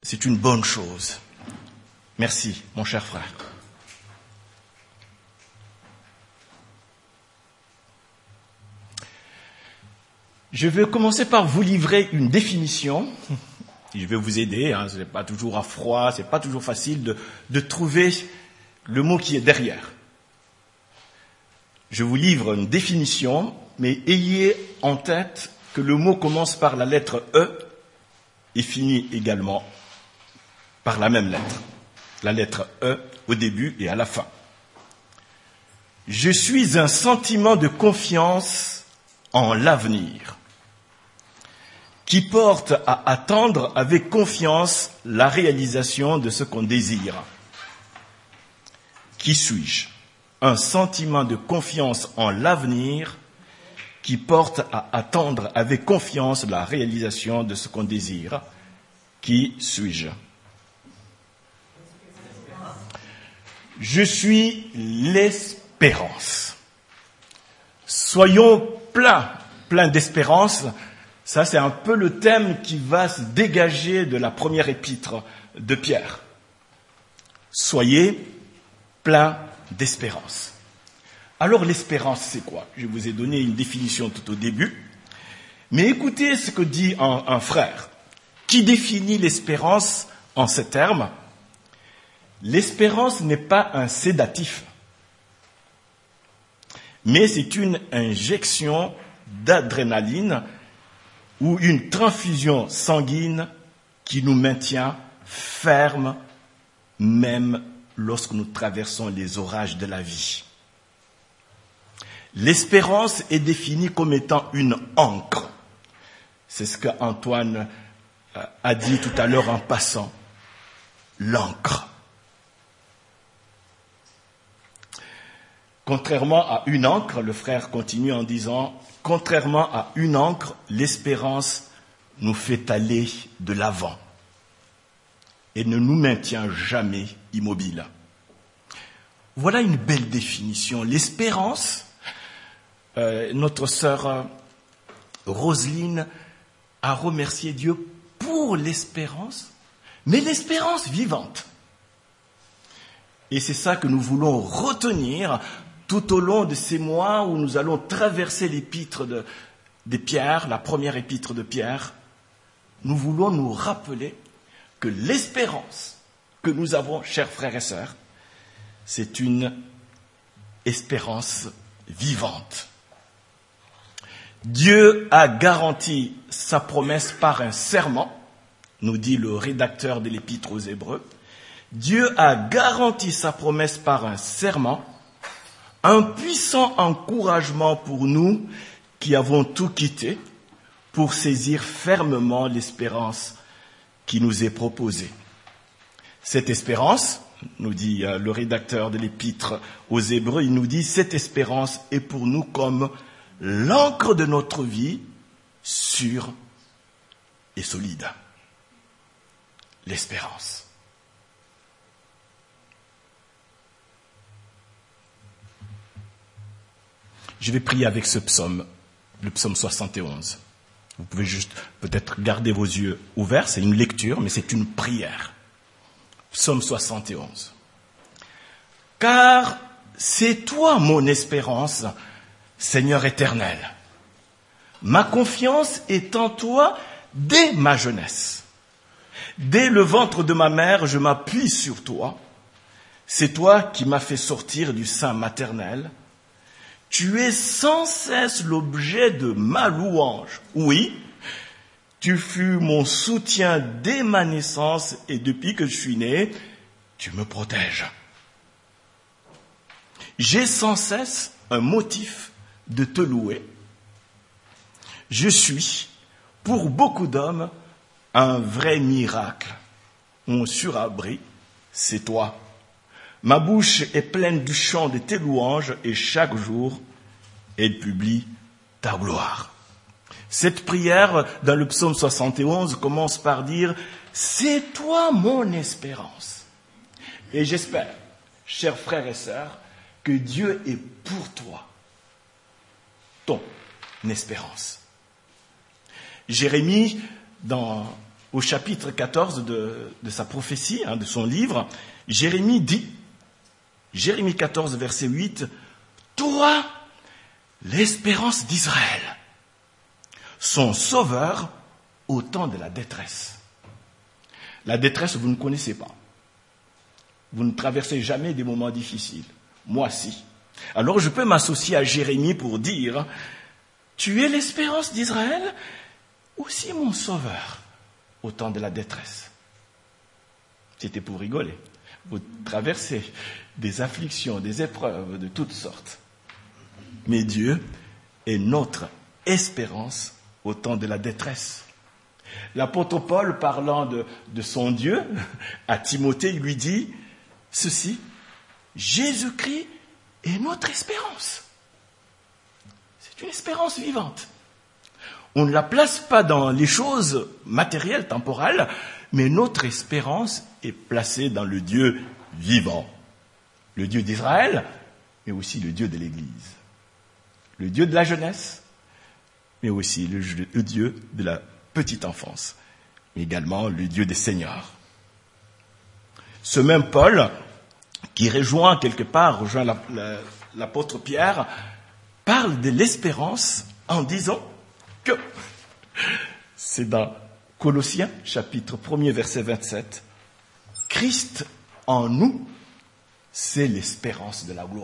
C'est une bonne chose. Merci, mon cher frère. Je vais commencer par vous livrer une définition. Je vais vous aider, ce n'est pas toujours à froid, c'est pas toujours facile de trouver le mot qui est derrière. Je vous livre une définition, mais ayez en tête que le mot commence par la lettre E et finit également par la même lettre. La lettre E au début et à la fin. Je suis un sentiment de confiance en l'avenir qui porte à attendre avec confiance la réalisation de ce qu'on désire. Qui suis-je? Un sentiment de confiance en l'avenir qui porte à attendre avec confiance la réalisation de ce qu'on désire. Qui suis-je? Je suis l'espérance. Soyons pleins d'espérance. Ça, c'est un peu le thème qui va se dégager de la première épître de Pierre. Soyez pleins d'espérance. Alors, l'espérance, c'est quoi? Je vous ai donné une définition tout au début. Mais écoutez ce que dit un frère qui définit l'espérance en ces termes. L'espérance n'est pas un sédatif, mais c'est une injection d'adrénaline ou une transfusion sanguine qui nous maintient fermes même lorsque nous traversons les orages de la vie. L'espérance est définie comme étant une ancre. C'est ce qu'Antoine a dit tout à l'heure en passant. L'ancre. Contrairement à une ancre, le frère continue en disant, contrairement à une ancre, l'espérance nous fait aller de l'avant et ne nous maintient jamais immobiles. Voilà une belle définition. L'espérance, notre sœur Roselyne a remercié Dieu pour l'espérance, mais l'espérance vivante. Et c'est ça que nous voulons retenir tout au long de ces mois où nous allons traverser l'épître de Pierre, la première épître de Pierre. Nous voulons nous rappeler que l'espérance que nous avons, chers frères et sœurs, c'est une espérance vivante. Dieu a garanti sa promesse par un serment, nous dit le rédacteur de l'épître aux Hébreux. Dieu a garanti sa promesse par un serment, un puissant encouragement pour nous qui avons tout quitté pour saisir fermement l'espérance qui nous est proposée. Cette espérance, nous dit le rédacteur de l'épître aux Hébreux, il nous dit, cette espérance est pour nous comme l'ancre de notre vie, sûre et solide. L'espérance. Je vais prier avec ce psaume, le psaume 71. Vous pouvez juste peut-être garder vos yeux ouverts, c'est une lecture, mais c'est une prière. Psaume 71. Car c'est toi mon espérance, Seigneur éternel. Ma confiance est en toi dès ma jeunesse. Dès le ventre de ma mère, je m'appuie sur toi. C'est toi qui m'as fait sortir du sein maternel. Tu es sans cesse l'objet de ma louange. Oui, tu fus mon soutien dès ma naissance et depuis que je suis né, tu me protèges. J'ai sans cesse un motif de te louer. Je suis, pour beaucoup d'hommes, un vrai miracle. Mon surabri, c'est toi. Ma bouche est pleine du chant de tes louanges et chaque jour, elle publie ta gloire. Cette prière dans le psaume 71 commence par dire « C'est toi mon espérance ». Et j'espère, chers frères et sœurs, que Dieu est pour toi, ton espérance. Jérémie, dans au chapitre 14 de sa prophétie, de son livre, Jérémie dit, Jérémie 14, verset 8, « Toi, l'espérance d'Israël, son sauveur au temps de la détresse. » La détresse, vous ne connaissez pas. Vous ne traversez jamais des moments difficiles. Moi, si. Alors, je peux m'associer à Jérémie pour dire, « Tu es l'espérance d'Israël, aussi mon sauveur au temps de la détresse. » C'était pour rigoler. Vous traversez des afflictions, des épreuves de toutes sortes. Mais Dieu est notre espérance au temps de la détresse. L'apôtre Paul, parlant de son Dieu, à Timothée, il lui dit ceci, « Jésus-Christ est notre espérance. » C'est une espérance vivante. On ne la place pas dans les choses matérielles, temporelles, mais notre espérance est placée dans le Dieu vivant. Le Dieu d'Israël, mais aussi le Dieu de l'Église. Le Dieu de la jeunesse, mais aussi le Dieu de la petite enfance. Mais également le Dieu des seigneurs. Ce même Paul, qui rejoint l'apôtre Pierre, parle de l'espérance en disant que c'est dans Colossiens, chapitre 1er, verset 27, « Christ en nous, c'est l'espérance de la gloire. »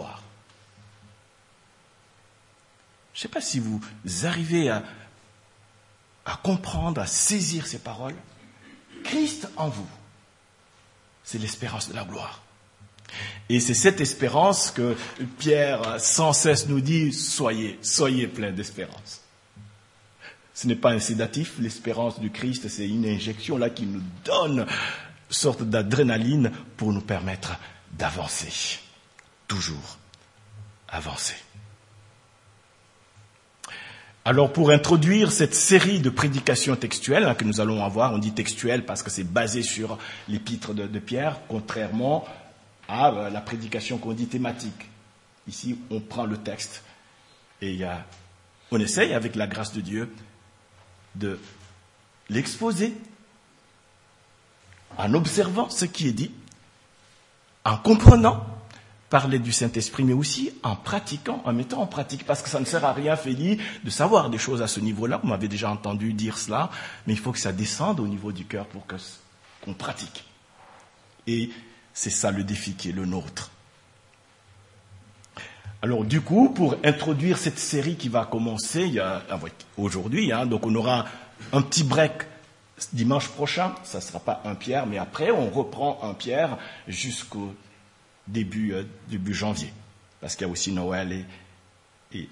Je ne sais pas si vous arrivez à comprendre, à saisir ces paroles. Christ en vous, c'est l'espérance de la gloire. Et c'est cette espérance que Pierre sans cesse nous dit, soyez pleins d'espérance. Ce n'est pas un sédatif, l'espérance du Christ, c'est une injection là qui nous donne une sorte d'adrénaline pour nous permettre d'avancer. Toujours avancer. Alors pour introduire cette série de prédications textuelles que nous allons avoir, on dit textuelles parce que c'est basé sur l'épître de Pierre, contrairement à la prédication qu'on dit thématique. Ici, on prend le texte et on essaye, avec la grâce de Dieu, de l'exposer en observant ce qui est dit, en comprenant, parler du Saint-Esprit, mais aussi en pratiquant, en mettant en pratique, parce que ça ne sert à rien, Félix, de savoir des choses à ce niveau-là. Vous m'avez déjà entendu dire cela, mais il faut que ça descende au niveau du cœur pour qu'on pratique. Et c'est ça le défi qui est le nôtre. Alors du coup, pour introduire cette série qui va commencer aujourd'hui, donc on aura un petit break dimanche prochain, ça ne sera pas 1 Pierre, mais après on reprend 1 Pierre jusqu'au début janvier, parce qu'il y a aussi Noël et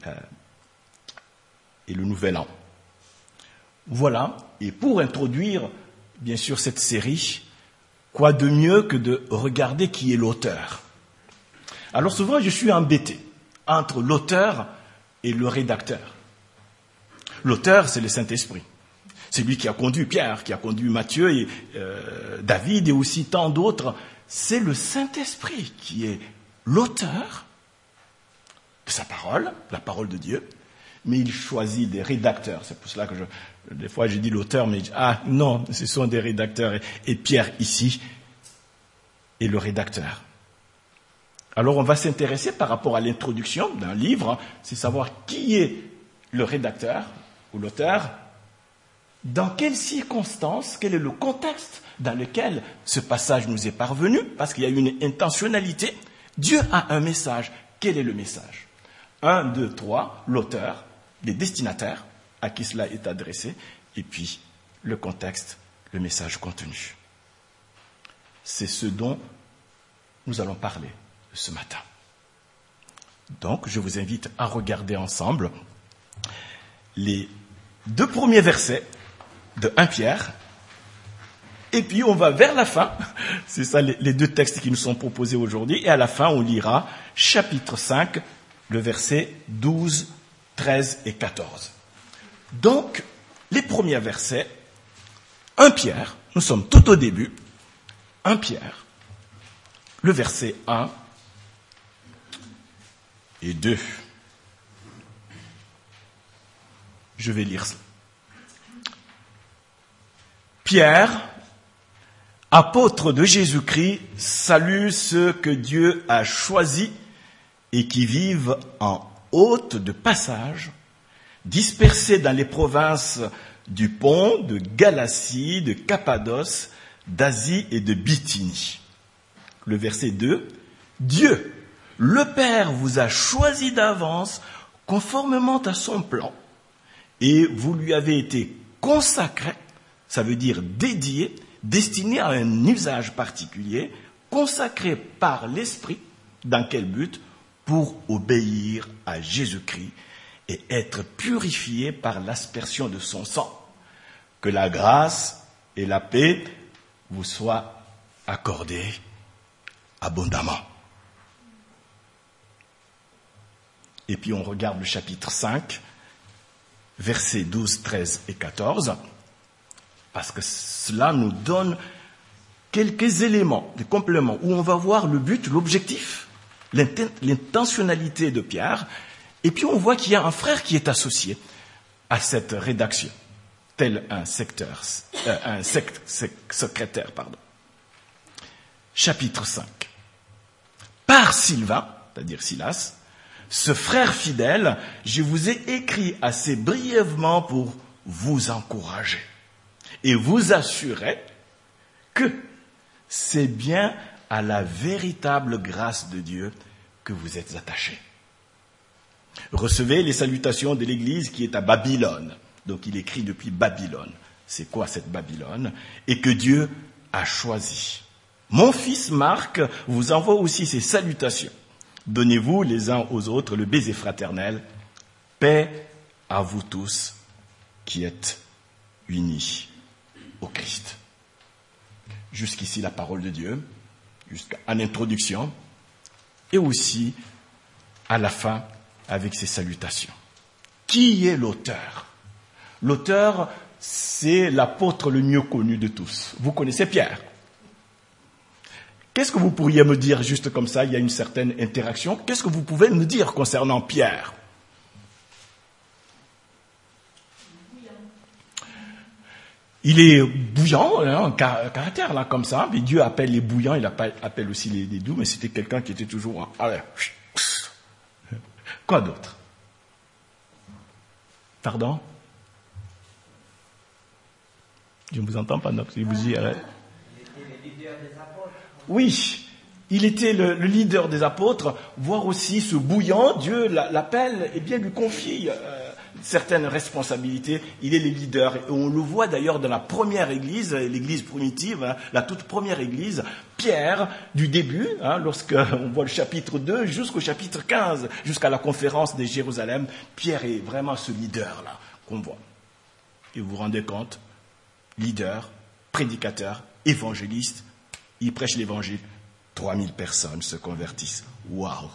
le Nouvel An. Voilà, et pour introduire bien sûr cette série, quoi de mieux que de regarder qui est l'auteur. Alors souvent je suis embêté entre l'auteur et le rédacteur. L'auteur, c'est le Saint-Esprit. C'est lui qui a conduit Pierre, qui a conduit Matthieu et David et aussi tant d'autres. C'est le Saint-Esprit qui est l'auteur de sa parole, la parole de Dieu, mais il choisit des rédacteurs. C'est pour cela que des fois je dis l'auteur, mais non, ce sont des rédacteurs. Et Pierre ici est le rédacteur. Alors on va s'intéresser par rapport à l'introduction d'un livre, c'est savoir qui est le rédacteur ou l'auteur, dans quelles circonstances, quel est le contexte dans lequel ce passage nous est parvenu, parce qu'il y a une intentionnalité. Dieu a un message. Quel est le message ? 1, 2, 3, l'auteur, les destinataires à qui cela est adressé, et puis le contexte, le message contenu. C'est ce dont nous allons parler ce matin. Donc, je vous invite à regarder ensemble les 2 premiers versets de 1 Pierre, et puis on va vers la fin, c'est ça les 2 textes qui nous sont proposés aujourd'hui, et à la fin on lira chapitre 5, le verset 12, 13 et 14. Donc, les premiers versets, 1 Pierre, nous sommes tout au début, 1 Pierre, le verset 1 et 2. Je vais lire ça. Pierre, apôtre de Jésus-Christ, salue ceux que Dieu a choisis et qui vivent en hôtes de passage, dispersés dans les provinces du Pont, de Galatie, de Cappadoce, d'Asie et de Bithynie. Le verset 2, Dieu, le Père, vous a choisi d'avance conformément à son plan et vous lui avez été consacrés, ça veut dire dédié, destiné à un usage particulier, consacré par l'Esprit. Dans quel but? Pour obéir à Jésus-Christ et être purifié par l'aspersion de son sang. Que la grâce et la paix vous soient accordées abondamment. Et puis on regarde le chapitre 5, versets 12, 13 et 14, parce que cela nous donne quelques éléments, des compléments, où on va voir le but, l'objectif, l'intentionnalité de Pierre, et puis on voit qu'il y a un frère qui est associé à cette rédaction, tel un secrétaire. Chapitre 5. Par Sylvain, c'est-à-dire Silas, ce frère fidèle, je vous ai écrit assez brièvement pour vous encourager et vous assurer que c'est bien à la véritable grâce de Dieu que vous êtes attachés. Recevez les salutations de l'Église qui est à Babylone. Donc il écrit depuis Babylone. C'est quoi cette Babylone? Et que Dieu a choisi. Mon fils Marc vous envoie aussi ces salutations. Donnez-vous les uns aux autres le baiser fraternel. Paix à vous tous qui êtes unis au Christ. Jusqu'ici la parole de Dieu, jusqu'à l'introduction, et aussi à la fin avec ces salutations. Qui est l'auteur? L'auteur, c'est l'apôtre le mieux connu de tous. Vous connaissez Pierre. Qu'est-ce que vous pourriez me dire juste comme ça? Il y a une certaine interaction. Qu'est-ce que vous pouvez me dire concernant Pierre? Il est bouillant, un caractère là comme ça. Mais Dieu appelle les bouillants, il appelle aussi les doux, mais c'était quelqu'un qui était toujours... Allez. Quoi d'autre? Pardon? Je ne vous entends pas, donc si vous y allez. Oui, il était le leader des apôtres, voire aussi ce bouillant, Dieu l'appelle et bien lui confie certaines responsabilités. Il est le leader. Et on le voit d'ailleurs dans la première église, l'église primitive, la toute première église, Pierre, du début, lorsqu'on voit le chapitre 2 jusqu'au chapitre 15, jusqu'à la conférence de Jérusalem, Pierre est vraiment ce leader-là qu'on voit. Et vous vous rendez compte, leader, prédicateur, évangéliste, il prêche l'évangile, 3000 personnes se convertissent. Waouh!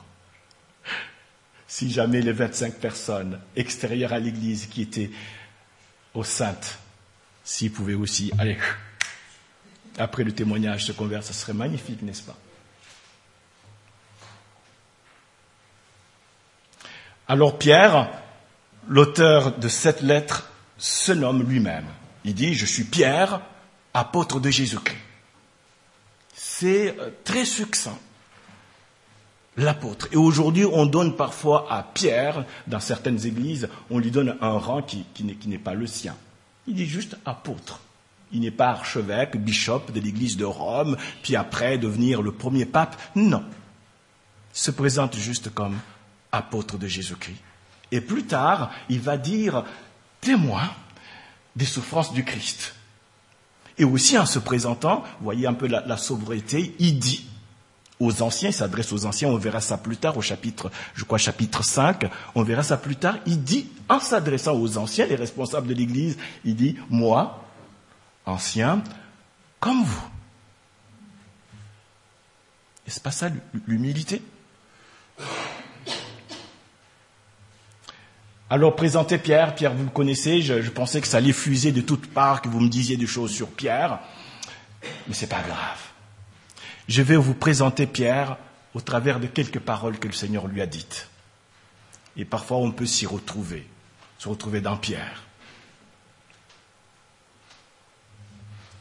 Si jamais les 25 personnes extérieures à l'église qui étaient aux saintes, s'ils pouvaient aussi, allez, après le témoignage se convertir, ce serait magnifique, n'est-ce pas? Alors Pierre, l'auteur de cette lettre, se nomme lui-même. Il dit, je suis Pierre, apôtre de Jésus-Christ. C'est très succinct, l'apôtre. Et aujourd'hui, on donne parfois à Pierre, dans certaines églises, on lui donne un rang qui n'est pas le sien. Il dit juste apôtre. Il n'est pas archevêque, bishop de l'église de Rome, puis après devenir le premier pape. Non. Il se présente juste comme apôtre de Jésus-Christ. Et plus tard, il va dire témoin des souffrances du Christ. Et aussi en se présentant, vous voyez un peu la sobriété, il dit aux anciens, il s'adresse aux anciens, on verra ça plus tard au chapitre 5, on verra ça plus tard, il dit, en s'adressant aux anciens, les responsables de l'Église, il dit, moi, ancien, comme vous. Est-ce pas ça l'humilité? Alors, présentez Pierre, vous le connaissez, je pensais que ça allait fuser de toutes parts, que vous me disiez des choses sur Pierre, mais c'est pas grave. Je vais vous présenter Pierre au travers de quelques paroles que le Seigneur lui a dites. Et parfois, on peut se retrouver dans Pierre.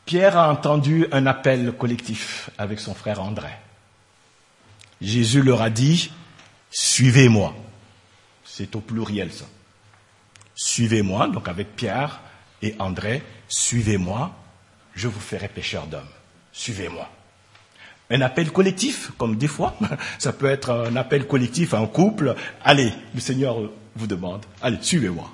Pierre a entendu un appel collectif avec son frère André. Jésus leur a dit, suivez-moi. C'est au pluriel ça. Suivez-moi, donc avec Pierre et André, suivez-moi, je vous ferai pécheur d'hommes. Suivez-moi. Un appel collectif, comme des fois, ça peut être un appel collectif à un couple. Allez, le Seigneur vous demande, allez, suivez-moi.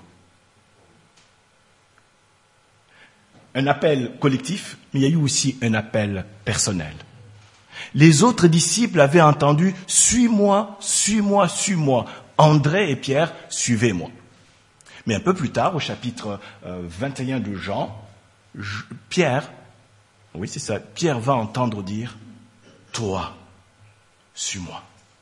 Un appel collectif, mais il y a eu aussi un appel personnel. Les autres disciples avaient entendu « Suis-moi, suis-moi, suis-moi ». André et Pierre, suivez-moi. Mais un peu plus tard, au chapitre 21 de Jean, Pierre va entendre dire « Toi, suis-moi ».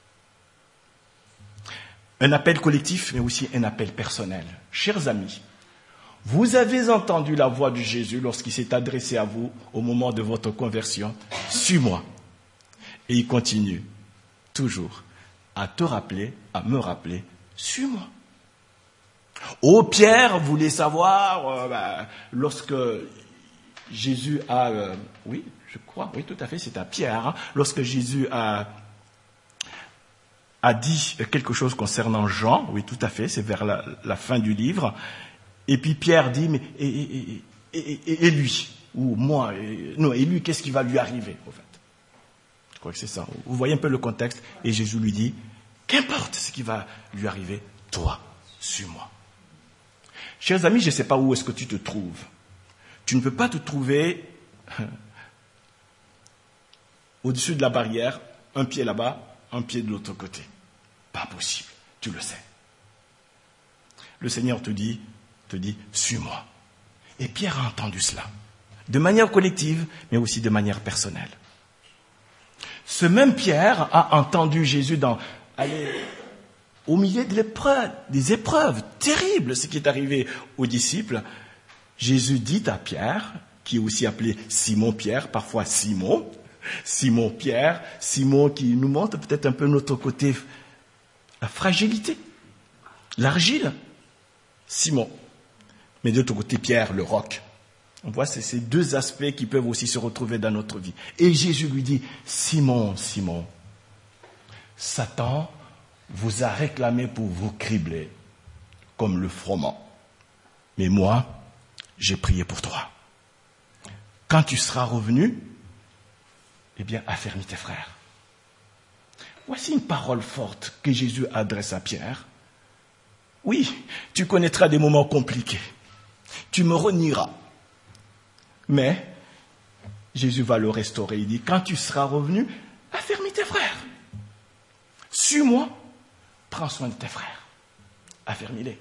Un appel collectif, mais aussi un appel personnel. Chers amis, vous avez entendu la voix de Jésus lorsqu'il s'est adressé à vous au moment de votre conversion. « Suis-moi ». Et il continue toujours à te rappeler, à me rappeler, suis-moi. Oh, Pierre voulait savoir, lorsque Jésus a, oui, tout à fait, c'est à Pierre, hein, lorsque Jésus a dit quelque chose concernant Jean, oui, tout à fait, c'est vers la fin du livre, et puis Pierre dit, mais, et lui, ou moi, et lui, qu'est-ce qui va lui arriver, en fait? Je crois que c'est ça. Vous voyez un peu le contexte. Et Jésus lui dit, qu'importe ce qui va lui arriver, toi, suis-moi. Chers amis, je ne sais pas où est-ce que tu te trouves. Tu ne peux pas te trouver au-dessus de la barrière, un pied là-bas, un pied de l'autre côté. Pas possible. Tu le sais. Le Seigneur te dit, suis-moi. Et Pierre a entendu cela. De manière collective, mais aussi de manière personnelle. Ce même Pierre a entendu Jésus au milieu des épreuves terribles, ce qui est arrivé aux disciples. Jésus dit à Pierre, qui est aussi appelé Simon-Pierre, parfois Simon-Pierre, Simon qui nous montre peut-être un peu notre côté, la fragilité, l'argile, Simon. Mais de l'autre côté, Pierre, le roc. On voit ces deux aspects qui peuvent aussi se retrouver dans notre vie. Et Jésus lui dit, Simon, Simon, Satan vous a réclamé pour vous cribler comme le froment. Mais moi, j'ai prié pour toi. Quand tu seras revenu, eh bien, affermis tes frères. Voici une parole forte que Jésus adresse à Pierre. Oui, tu connaîtras des moments compliqués. Tu me renieras. Mais Jésus va le restaurer. Il dit, quand tu seras revenu, affermis tes frères. Suis-moi, prends soin de tes frères. Affermis-les.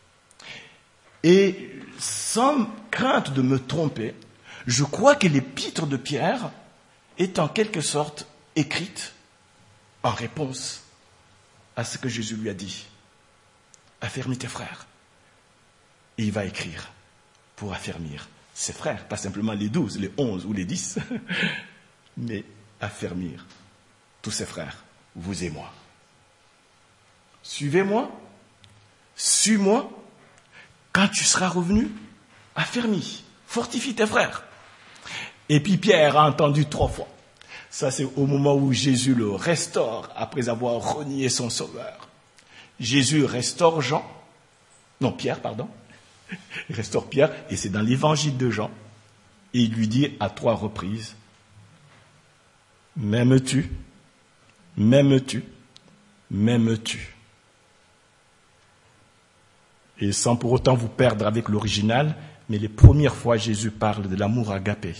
Et sans crainte de me tromper, je crois que l'épître de Pierre est en quelque sorte écrite en réponse à ce que Jésus lui a dit. Affermis tes frères. Et il va écrire pour affermir ses frères, pas simplement les 12, les 11 ou les 10, mais affermir tous ses frères, vous et moi. Suivez-moi, suis-moi, quand tu seras revenu, affermis, fortifie tes frères. Et puis Pierre a entendu 3 fois. Ça, c'est au moment où Jésus le restaure, après avoir renié son sauveur. Jésus restaure Pierre. Il restaure Pierre, et c'est dans l'évangile de Jean. Et il lui dit à 3 reprises, m'aimes-tu, m'aimes-tu, m'aimes-tu. Et sans pour autant vous perdre avec l'original, mais les premières fois Jésus parle de l'amour agapé.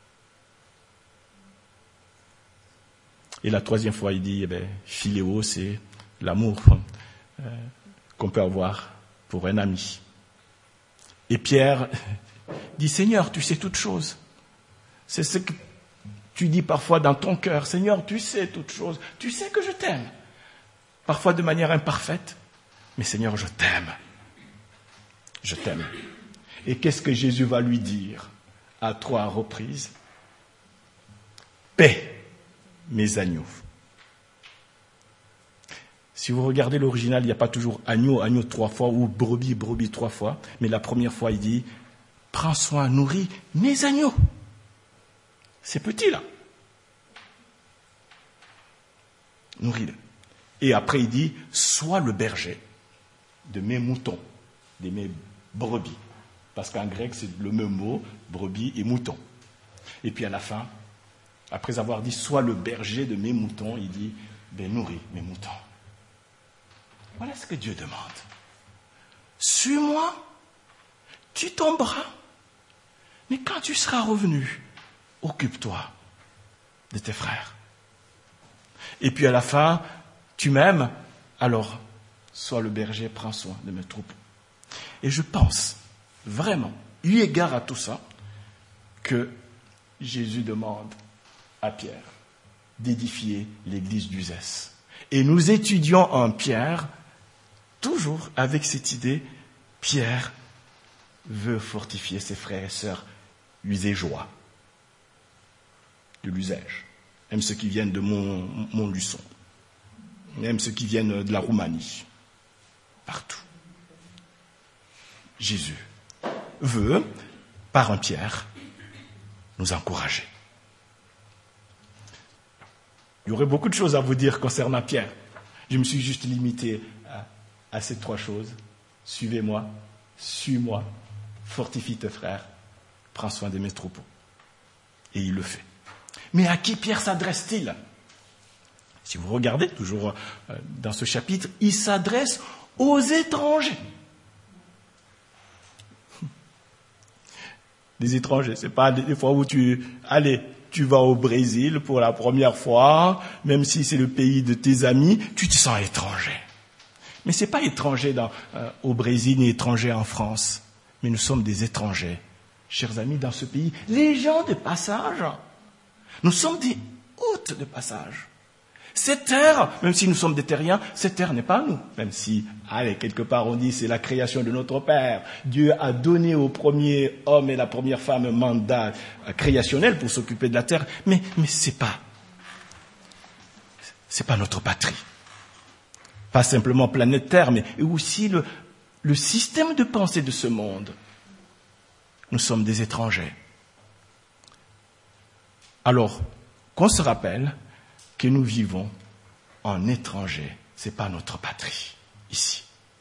Et la 3e fois il dit, philéo, c'est l'amour qu'on peut avoir pour un ami. Et Pierre dit, Seigneur, tu sais toutes choses. C'est ce que tu dis parfois dans ton cœur. Seigneur, tu sais toutes choses. Tu sais que je t'aime. Parfois de manière imparfaite. Mais Seigneur, je t'aime. Je t'aime. Et qu'est-ce que Jésus va lui dire à 3 reprises? Paix, mes agneaux. Si vous regardez l'original, il n'y a pas toujours agneau, agneau 3 fois, ou brebis, brebis 3 fois. Mais la première fois, il dit, prends soin, nourris mes agneaux. ces petits-là. Nourris-les. Et après, il dit, sois le berger de mes moutons, de mes brebis. Parce qu'en grec, c'est le même mot, brebis et mouton. Et puis à la fin, après avoir dit, sois le berger de mes moutons, il dit, nourris mes moutons. Voilà ce que Dieu demande. Suis-moi, tu tomberas, mais quand tu seras revenu, occupe-toi de tes frères. Et puis à la fin, tu m'aimes, alors sois le berger, prends soin de mes troupeaux. Et je pense, vraiment, eu égard à tout ça, que Jésus demande à Pierre d'édifier l'église d'Uzès. Et nous étudions en Pierre, toujours avec cette idée, Pierre veut fortifier ses frères et sœurs uségeois, de l'Uzège, même ceux qui viennent de Montluçon, même ceux qui viennent de la Roumanie, partout. Jésus veut, par un Pierre, nous encourager. Il y aurait beaucoup de choses à vous dire concernant Pierre. Je me suis juste limité à ces 3 choses. Suivez-moi, suis-moi, fortifie tes frères, prends soin de mes troupeaux. Et il le fait. Mais à qui Pierre s'adresse-t-il? Si vous regardez toujours dans ce chapitre, il s'adresse aux étrangers. Des étrangers, c'est pas des fois où tu vas au Brésil pour la première fois, même si c'est le pays de tes amis, tu te sens étranger. Mais c'est pas étranger au Brésil ni étranger en France, mais nous sommes des étrangers, chers amis, dans ce pays. Les gens de passage, nous sommes des hôtes de passage. Cette terre, même si nous sommes des terriens, cette terre n'est pas nous. Même si, quelque part on dit c'est la création de notre Père. Dieu a donné au premier homme et la première femme un mandat créationnel pour s'occuper de la terre. Mais c'est pas notre patrie. Pas simplement planète Terre, mais aussi le système de pensée de ce monde. Nous sommes des étrangers. Alors, qu'on se rappelle que nous vivons en étranger, c'est pas notre patrie, ici.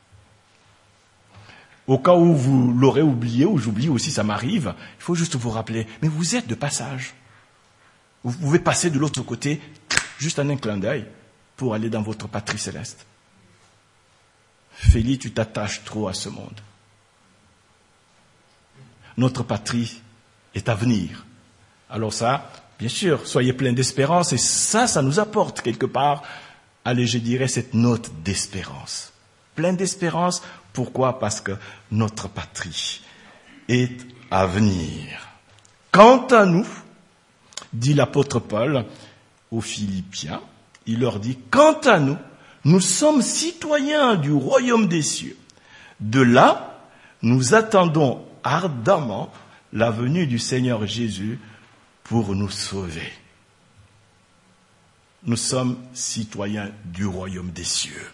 Au cas où vous l'aurez oublié, ou j'oublie aussi, ça m'arrive, il faut juste vous rappeler, mais vous êtes de passage. Vous pouvez passer de l'autre côté, juste en un clin d'œil, pour aller dans votre patrie céleste. Félix, tu t'attaches trop à ce monde. Notre patrie est à venir. Alors ça, bien sûr, soyez pleins d'espérance, et ça nous apporte quelque part, je dirais, cette note d'espérance. Plein d'espérance, pourquoi? Parce que notre patrie est à venir. Quant à nous, dit l'apôtre Paul aux Philippiens, il leur dit, quant à nous, nous sommes citoyens du royaume des cieux. De là, nous attendons ardemment la venue du Seigneur Jésus pour nous sauver. Nous sommes citoyens du royaume des cieux.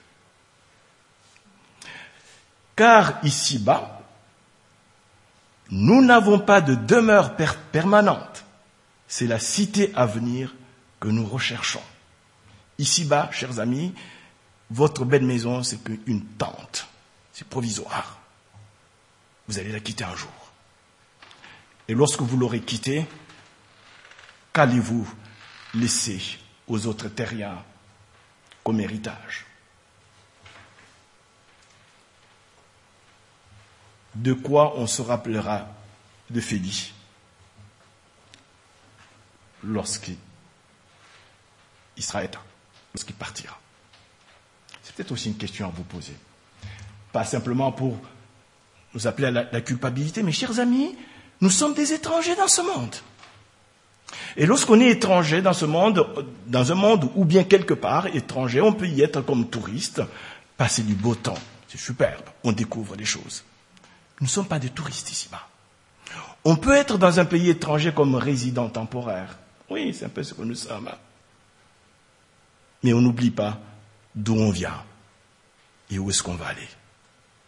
Car ici-bas, nous n'avons pas de demeure permanente. C'est la cité à venir que nous recherchons. Ici-bas, chers amis, votre belle maison, c'est qu'une tente. C'est provisoire. Vous allez la quitter un jour. Et lorsque vous l'aurez quittée, qu'allez-vous laisser aux autres terriens comme héritage? De quoi on se rappellera de Félix lorsqu'il sera éteint, lorsqu'il partira? C'est peut-être aussi une question à vous poser. Pas simplement pour nous appeler à la culpabilité, mais chers amis, nous sommes des étrangers dans ce monde. Et lorsqu'on est étranger dans ce monde, dans un monde ou bien quelque part étranger, on peut y être comme touriste, passer du beau temps. C'est superbe, on découvre des choses. Nous ne sommes pas des touristes ici-bas. On peut être dans un pays étranger comme résident temporaire. Oui, c'est un peu ce que nous sommes. Mais on n'oublie pas d'où on vient et où est-ce qu'on va aller.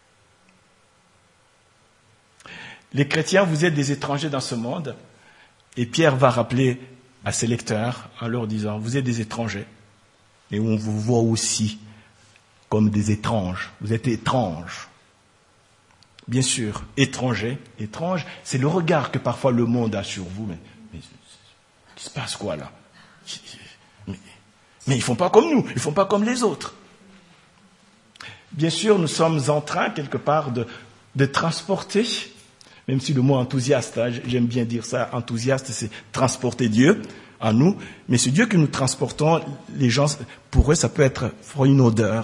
Les chrétiens, vous êtes des étrangers dans ce monde, Et Pierre va rappeler à ses lecteurs en leur disant, vous êtes des étrangers, et on vous voit aussi comme des étranges. Vous êtes étranges. Bien sûr, étranger, étrange, c'est le regard que parfois le monde a sur vous. Mais il se passe quoi là? Mais ils font pas comme nous, ils font pas comme les autres. Bien sûr, nous sommes en train, quelque part, de transporter, même si le mot enthousiaste, hein, j'aime bien dire ça, enthousiaste, c'est transporter Dieu en nous, mais ce Dieu que nous transportons, les gens, pour eux, ça peut être une odeur,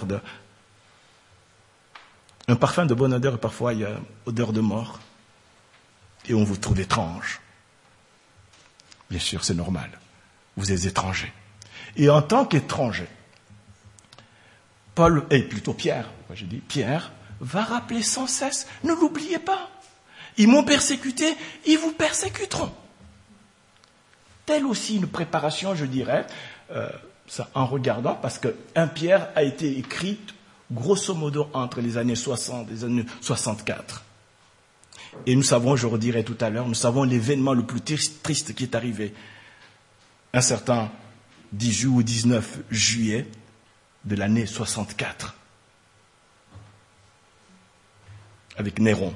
un parfum de bonne odeur, et parfois il y a odeur de mort, et on vous trouve étrange. Bien sûr, c'est normal, vous êtes étrangers. Et en tant qu'étranger, Pierre va rappeler sans cesse, ne l'oubliez pas, ils m'ont persécuté, ils vous persécuteront. Telle aussi une préparation, je dirais, ça, en regardant, parce que 1 Pierre a été écrit grosso modo entre les années 60 et les années 64. Et nous savons, je redirai tout à l'heure, nous savons l'événement le plus triste qui est arrivé. Un certain 18 ou 19 juillet de l'année 64, avec Néron.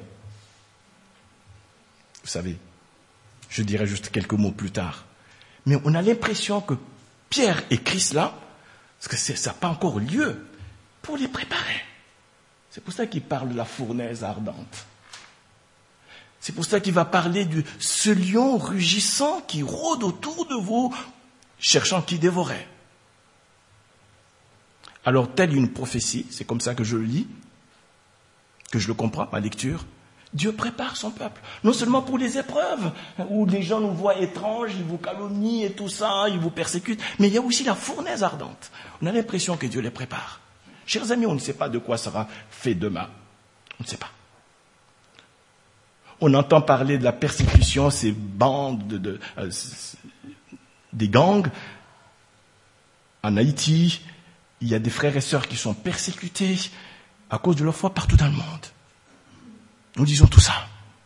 Vous savez, je dirai juste quelques mots plus tard. Mais on a l'impression que Pierre écrit cela, parce que ça n'a pas encore lieu, pour les préparer. C'est pour ça qu'il parle de la fournaise ardente. C'est pour ça qu'il va parler de ce lion rugissant qui rôde autour de vous, cherchant qui dévorer. Alors, telle une prophétie, c'est comme ça que je le lis, que je le comprends, ma lecture, Dieu prépare son peuple, non seulement pour les épreuves, où les gens nous voient étranges, ils vous calomnient et tout ça, ils vous persécutent, mais il y a aussi la fournaise ardente. On a l'impression que Dieu les prépare. Chers amis, on ne sait pas de quoi sera fait demain. On ne sait pas. On entend parler de la persécution, ces bandes, des gangs. En Haïti, il y a des frères et sœurs qui sont persécutés à cause de leur foi partout dans le monde. Nous disons tout ça.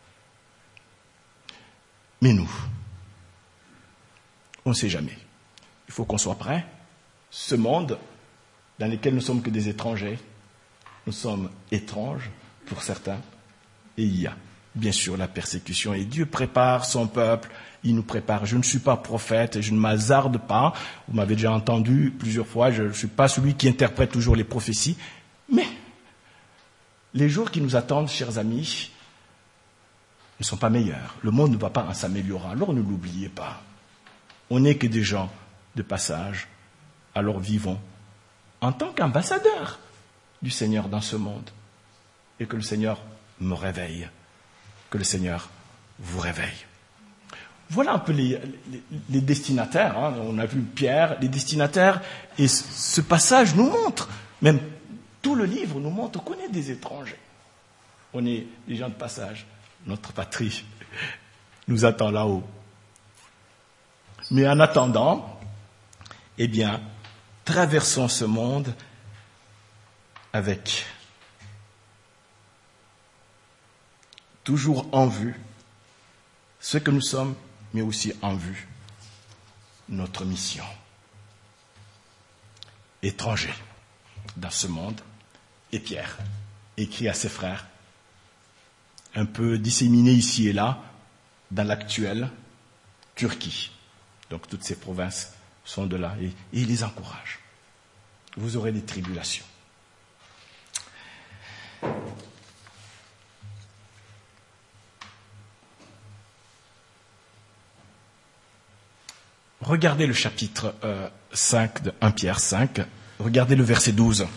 Mais nous, on ne sait jamais. Il faut qu'on soit prêt. Ce monde dans lequel nous sommes que des étrangers, nous sommes étranges pour certains, et il y a bien sûr la persécution. Et Dieu prépare son peuple, il nous prépare. Je ne suis pas prophète, je ne m'hasarde pas. Vous m'avez déjà entendu plusieurs fois, je ne suis pas celui qui interprète toujours les prophéties, mais les jours qui nous attendent, chers amis, ne sont pas meilleurs. Le monde ne va pas en s'améliorant. Alors ne l'oubliez pas. On n'est que des gens de passage. Alors vivons en tant qu'ambassadeurs du Seigneur dans ce monde. Et que le Seigneur me réveille. Que le Seigneur vous réveille. Voilà un peu les destinataires. Hein. On a vu Pierre, les destinataires. Et ce passage nous montre, même tout le livre nous montre qu'on est des étrangers. On est des gens de passage. Notre patrie nous attend là-haut. Mais en attendant, eh bien, traversons ce monde avec toujours en vue ce que nous sommes, mais aussi en vue notre mission. Étrangers dans ce monde, et Pierre écrit à ses frères, un peu disséminés ici et là, dans l'actuelle Turquie. Donc toutes ces provinces sont de là, et il les encourage. Vous aurez des tribulations. Regardez le chapitre 5 de 1 Pierre 5, regardez le verset 12.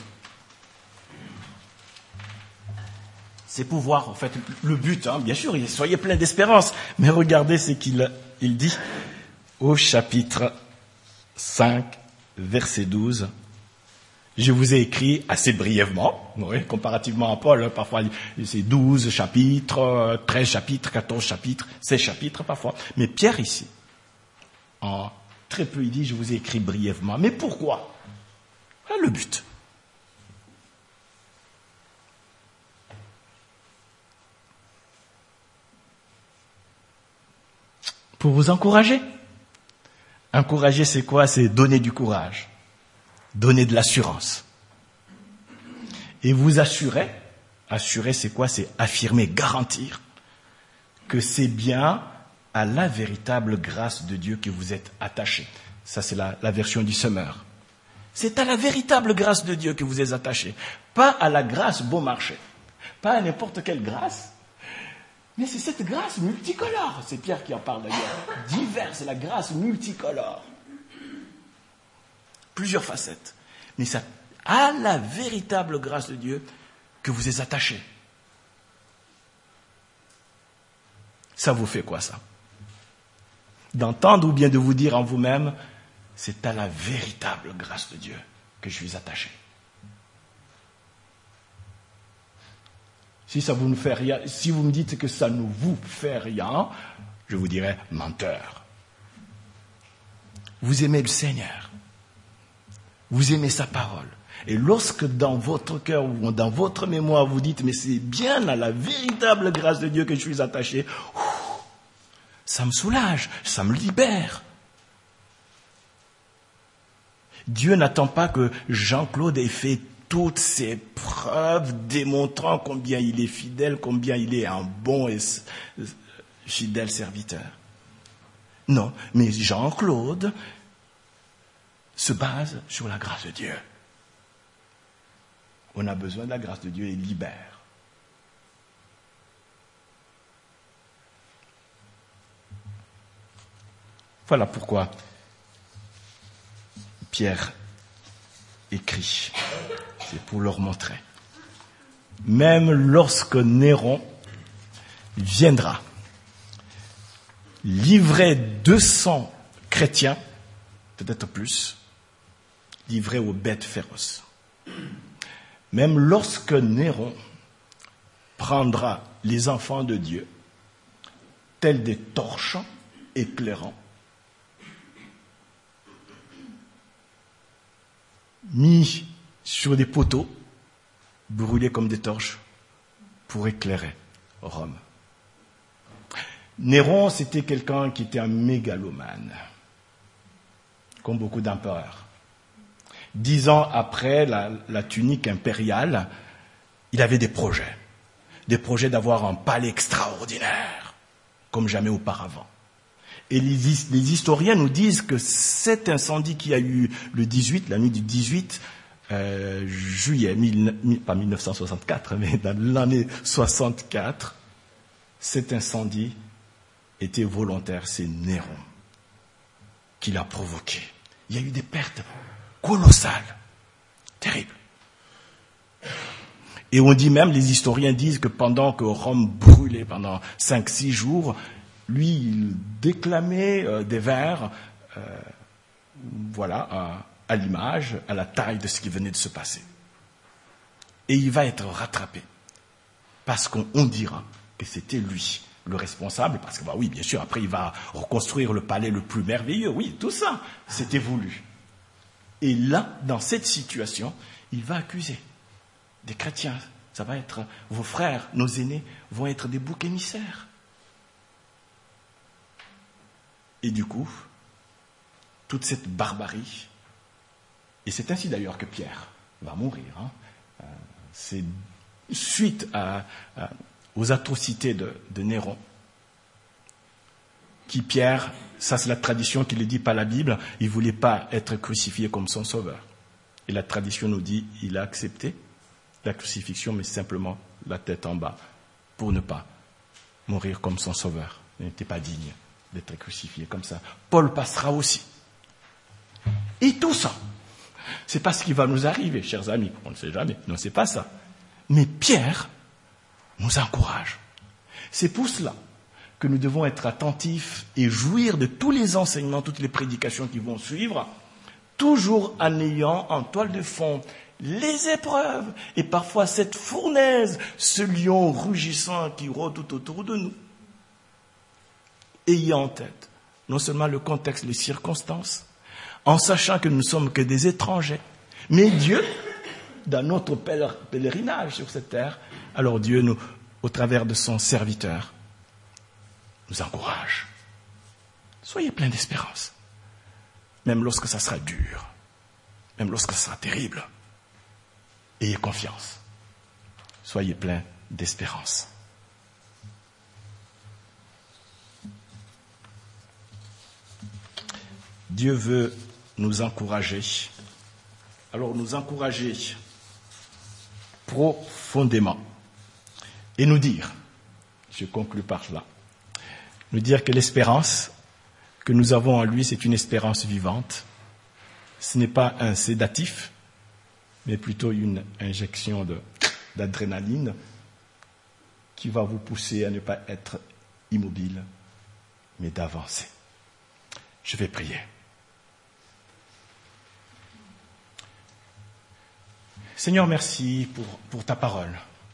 C'est pour voir, en fait, le but, hein, bien sûr, soyez pleins d'espérance, mais regardez ce qu'il dit au chapitre 5, verset 12. Je vous ai écrit assez brièvement, oui, comparativement à Paul, hein, parfois c'est 12 chapitres, 13 chapitres, 14 chapitres, 16 chapitres parfois. Mais Pierre ici, en très peu, il dit, je vous ai écrit brièvement. Mais pourquoi? Voilà le but. pour vous encourager. Encourager, c'est quoi? C'est donner du courage, donner de l'assurance. Et vous assurer, c'est quoi? C'est affirmer, garantir que c'est bien à la véritable grâce de Dieu que vous êtes attachés. Ça, c'est la version du Semeur. C'est à la véritable grâce de Dieu que vous êtes attachés. Pas à la grâce bon marché. Pas à n'importe quelle grâce. Mais c'est cette grâce multicolore. C'est Pierre qui en parle d'ailleurs. Diverse, la grâce multicolore. Plusieurs facettes. Mais c'est à la véritable grâce de Dieu que vous êtes attachés. Ça vous fait quoi, ça? D'entendre ou bien de vous dire en vous-même, c'est à la véritable grâce de Dieu que je suis attaché. Si ça vous ne fait rien, si vous me dites que ça ne vous fait rien, je vous dirais menteur. Vous aimez le Seigneur. Vous aimez sa parole. Et lorsque dans votre cœur ou dans votre mémoire vous dites, mais c'est bien à la véritable grâce de Dieu que je suis attaché, ça me soulage, ça me libère. Dieu n'attend pas que Jean-Claude ait fait toutes ces preuves démontrant combien il est fidèle, combien il est un bon et fidèle serviteur. Non, mais Jean-Claude se base sur la grâce de Dieu. On a besoin de la grâce de Dieu et libère. Voilà pourquoi Pierre écrit. C'est pour leur montrer. Même lorsque Néron viendra livrer 200 chrétiens, peut-être plus, livrés aux bêtes féroces. Même lorsque Néron prendra les enfants de Dieu, tels des torches éclairants, mis sur des poteaux, brûlés comme des torches, pour éclairer Rome. Néron, c'était quelqu'un qui était un mégalomane, comme beaucoup d'empereurs. 10 ans après la tunique impériale, il avait des projets d'avoir un palais extraordinaire, comme jamais auparavant. Et les historiens nous disent que cet incendie qui a eu le 18, la nuit du 18 juillet, pas 1964, mais dans l'année 64, cet incendie était volontaire, c'est Néron qui l'a provoqué. Il y a eu des pertes colossales, terribles. Et on dit même, les historiens disent que pendant que Rome brûlait pendant 5-6 jours, lui, il déclamait des vers, à l'image, à la taille de ce qui venait de se passer. Et il va être rattrapé, parce qu'on dira que c'était lui, le responsable, parce que, oui, bien sûr, après il va reconstruire le palais le plus merveilleux, oui, tout ça, c'était voulu. Et là, dans cette situation, il va accuser des chrétiens. Ça va être, vos frères, nos aînés, vont être des boucs émissaires. Et du coup, toute cette barbarie, et c'est ainsi d'ailleurs que Pierre va mourir, c'est suite aux atrocités de Néron, qui Pierre, ça c'est la tradition qui le dit, pas la Bible, il ne voulait pas être crucifié comme son sauveur. Et la tradition nous dit, il a accepté la crucifixion, mais simplement la tête en bas, pour ne pas mourir comme son sauveur. Il n'était pas digne d'être crucifié comme ça. Paul passera aussi. Et tout ça, c'est pas ce qui va nous arriver, chers amis. On ne sait jamais. Non, c'est pas ça. Mais Pierre nous encourage. C'est pour cela que nous devons être attentifs et jouir de tous les enseignements, toutes les prédications qui vont suivre, toujours en ayant en toile de fond les épreuves et parfois cette fournaise, ce lion rugissant qui rôde tout autour de nous. Ayez en tête non seulement le contexte, les circonstances, en sachant que nous ne sommes que des étrangers, mais Dieu, dans notre pèlerinage sur cette terre, alors Dieu, au travers de son serviteur, nous encourage. Soyez plein d'espérance. Même lorsque ça sera dur. Même lorsque ça sera terrible. Ayez confiance. Soyez plein d'espérance. Dieu veut nous encourager. Alors nous encourager profondément. Et nous dire, je conclus par là, nous dire que l'espérance que nous avons en lui, c'est une espérance vivante. Ce n'est pas un sédatif, mais plutôt une injection d'adrénaline qui va vous pousser à ne pas être immobile, mais d'avancer. Je vais prier. Seigneur, merci pour ta parole.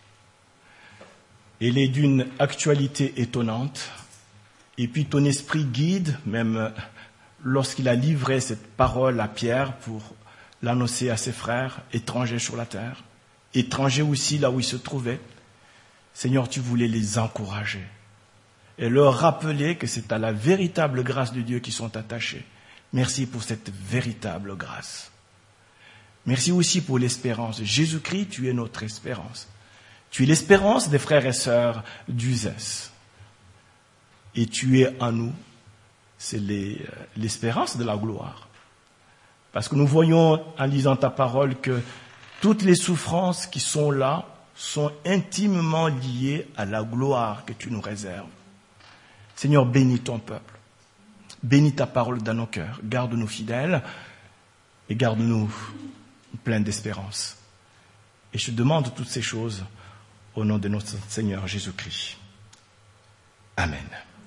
Elle est d'une actualité étonnante. Et puis ton esprit guide, même lorsqu'il a livré cette parole à Pierre pour l'annoncer à ses frères, étrangers sur la terre, étrangers aussi là où ils se trouvaient. Seigneur, tu voulais les encourager et leur rappeler que c'est à la véritable grâce de Dieu qu'ils sont attachés. Merci pour cette véritable grâce. Merci aussi pour l'espérance. Jésus-Christ, tu es notre espérance. Tu es l'espérance des frères et sœurs d'Uzès. Et tu es en nous. C'est l'espérance de la gloire. Parce que nous voyons en lisant ta parole que toutes les souffrances qui sont là sont intimement liées à la gloire que tu nous réserves. Seigneur, bénis ton peuple. Bénis ta parole dans nos cœurs. Garde-nous fidèles et garde-nous pleins d'espérance. Et je te demande toutes ces choses au nom de notre Seigneur Jésus-Christ. Amen.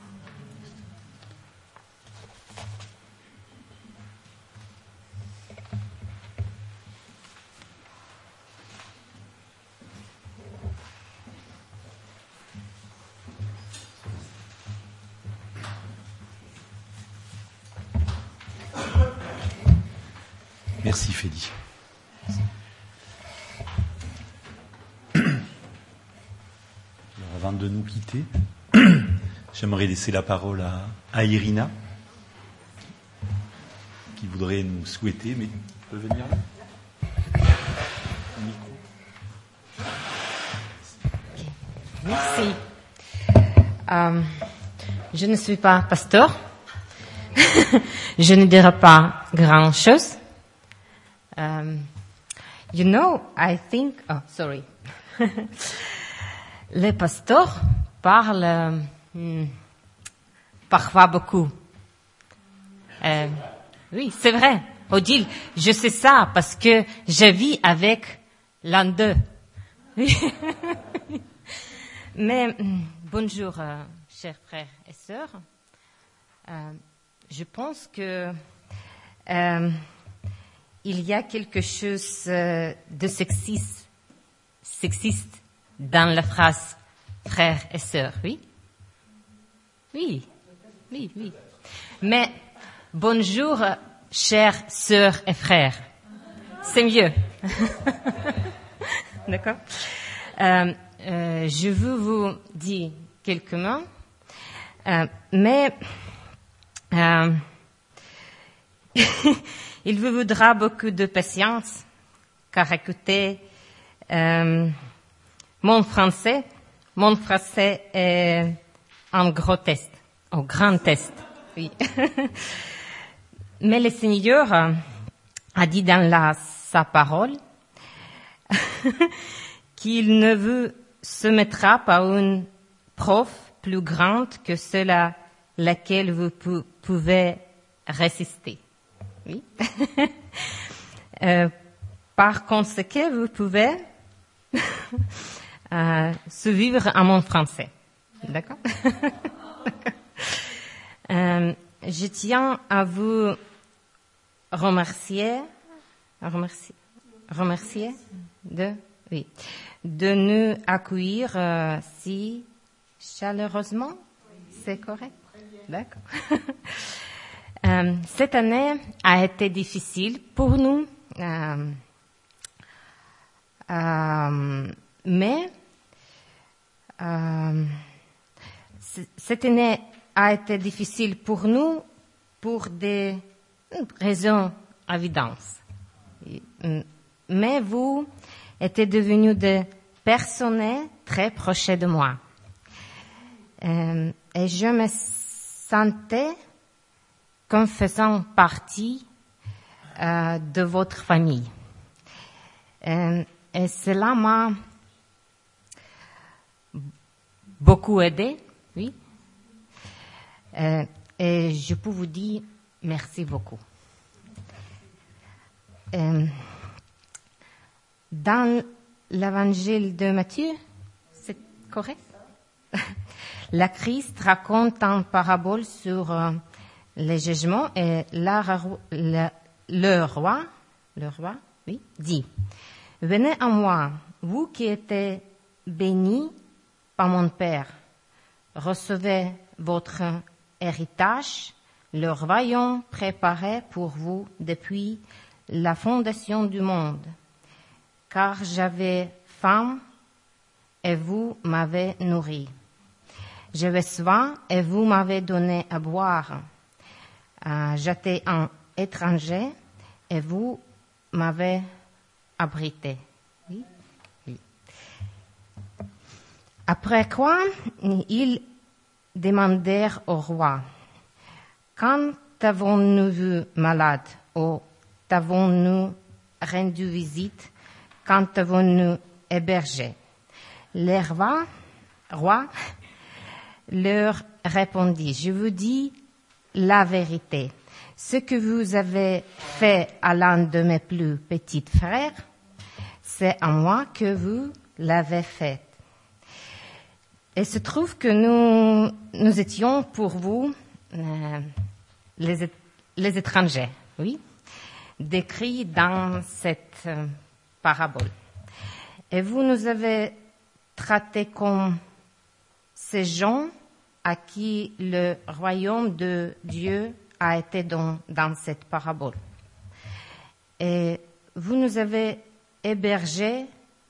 Merci Félie. Avant de nous quitter, j'aimerais laisser la parole à Irina, qui voudrait nous souhaiter, mais peut venir là. Micro. Merci. Je ne suis pas pasteur. Je ne dirai pas grand-chose. You know, I think... Oh, sorry. Les pasteurs parlent parfois beaucoup. Oui, c'est vrai. Odile, je sais ça parce que je vis avec l'un d'eux. Mais bonjour, chers frères et sœurs. Je pense que il y a quelque chose de sexiste dans la phrase frères et sœurs, oui? Oui. Mais bonjour, chères sœurs et frères. C'est mieux. D'accord? Je veux vous dire quelques mots, mais il vous voudra beaucoup de patience, car écoutez, mon français est un grand test, oui. Mais le Seigneur a dit dans sa parole qu'il ne vous soumettra pas une preuve plus grande que celle à laquelle vous pouvez résister. Oui. Par conséquent, vous pouvez survivre à mon français. D'accord? Je tiens à vous remercier de nous accueillir si chaleureusement. C'est correct? D'accord. Cette année a été difficile pour nous, mais cette année a été difficile pour nous pour des raisons évidentes. Mais vous êtes devenus des personnes très proches de moi. Et je me sentais comme faisant partie de votre famille. Et cela m'a beaucoup aidé, oui. Et je peux vous dire merci beaucoup. Dans l'évangile de Matthieu, c'est correct? La Christ raconte en parabole sur les jugements et le roi, oui, dit, « Venez à moi, vous qui êtes bénis par mon Père, recevez votre héritage, le royaume préparé pour vous depuis la fondation du monde. Car j'avais faim et vous m'avez nourri. J'avais soif et vous m'avez donné à boire. J'étais un étranger et vous m'avez abrité. » Oui. Oui. Après quoi, ils demandèrent au roi, « Quand t'avons-nous vu malade ou t'avons-nous rendu visite? Quand t'avons-nous hébergé? » Le roi leur répondit, « Je vous dis la vérité. Ce que vous avez fait à l'un de mes plus petits frères, c'est à moi que vous l'avez fait. » Et se trouve que nous étions pour vous les étrangers, oui, décrits dans cette parabole. Et vous nous avez traités comme ces gens à qui le royaume de Dieu a été dans cette parabole. Et vous nous avez hébergés,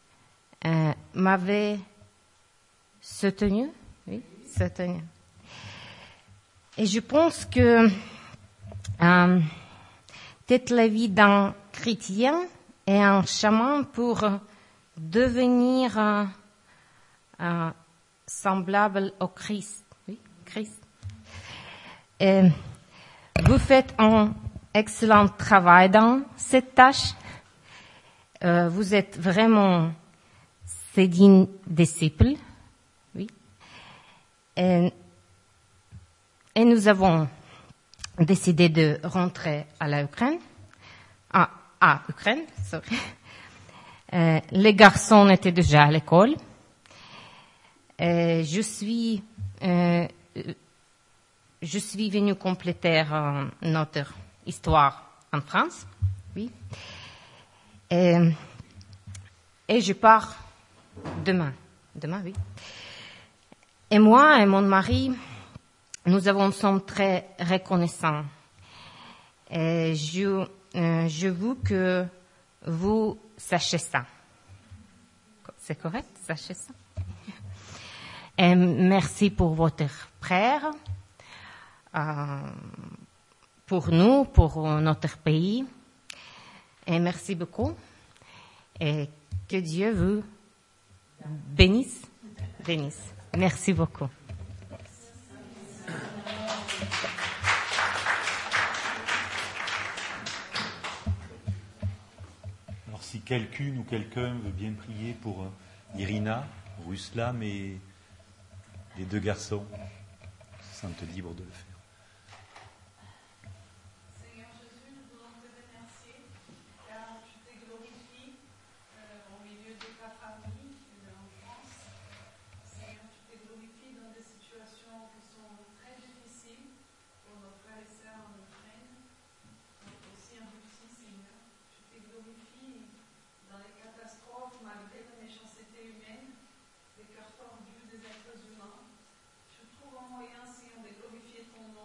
m'avez soutenu, oui, soutenu. Et je pense que toute la vie d'un chrétien est un chemin pour devenir semblable au Christ. Oui, Christ. Et vous faites un excellent travail dans cette tâche. Vous êtes vraiment ses dignes disciples. Oui. Et nous avons décidé de rentrer à l'Ukraine. Ukraine, sorry. Les garçons étaient déjà à l'école. Je suis venue compléter notre histoire en France, oui. Et je pars demain, oui. Et moi et mon mari, nous sommes très reconnaissants. Et je veux que vous sachiez ça. C'est correct, sachez ça. Et merci pour votre prière, pour nous, pour notre pays. Et merci beaucoup. Et que Dieu vous bénisse. Merci beaucoup. Alors si quelqu'une ou quelqu'un veut bien prier pour Irina, Ruslam et les deux garçons, se sentent libres de le faire. Seigneur Jésus, nous voulons te remercier car tu t'es glorifié au milieu de ta famille et de l'enfance. Seigneur, tu t'es glorifié dans des situations qui sont très difficiles pour nos frères et sœurs en Ukraine, aussi en Russie, Seigneur. Tu t'es glorifié dans les catastrophes malgré la méchanceté humaine, les cœurs tordus des êtres humains. Je trouve un moyen, Seigneur, de glorifier ton nom.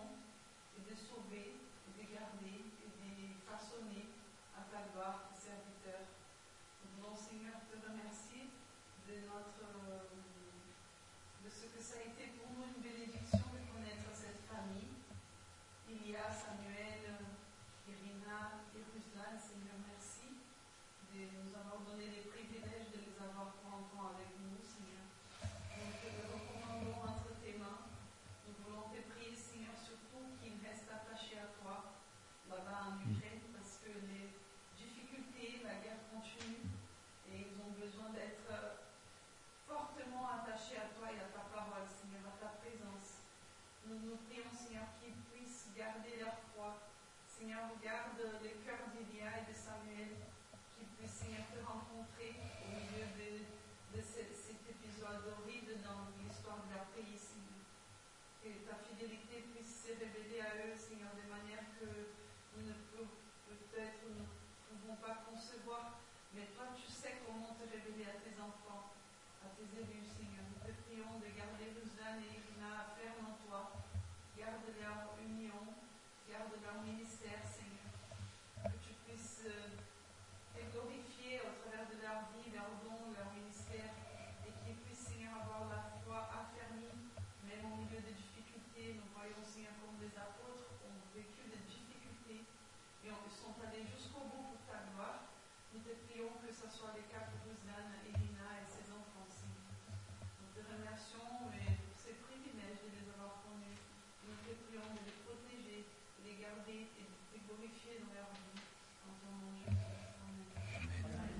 besoin d'être fortement attachés à toi et à ta parole, Seigneur, à ta présence. Nous prions, Seigneur, qu'ils puissent garder leur foi. Seigneur, regarde le cœur d'Elia et de Samuel, qu'ils puissent, Seigneur, te rencontrer au milieu de cet épisode horrible dans l'histoire de leur pays, Seigneur. Que ta fidélité puisse se révéler à eux, Seigneur, de manière que nous ne pouvons peut-être nous ne pouvons pas concevoir, mais toi, tu sais comment te révéler à tes enfants, à tes élus, Seigneur. Nous te prions de garder Ruslan et Irina fermes en toi. Garde leur union, garde leur ministère, Seigneur. Que tu puisses te glorifier au travers de leur vie, leur don, leur ministère, et qu'ils puissent, Seigneur, avoir la foi affermie, même au milieu des difficultés. Nous voyons, Seigneur, comme les apôtres ont vécu des difficultés et sont allés jusqu'au bout pour ta gloire. Nous te prions que ce soit le cas pour Ruslan, Irina et ses enfants, Seigneur. Nous te remercions pour ces privilèges de les avoir connus. Nous te prions de les protéger, de les garder et de te glorifier dans leur vie. En ton nom, Jésus. Amen.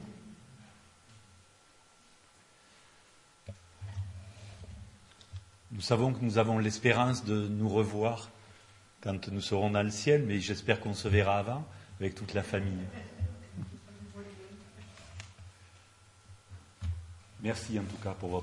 Nous savons que nous avons l'espérance de nous revoir quand nous serons dans le ciel, mais j'espère qu'on se verra avant avec toute la famille. Merci en tout cas pour votre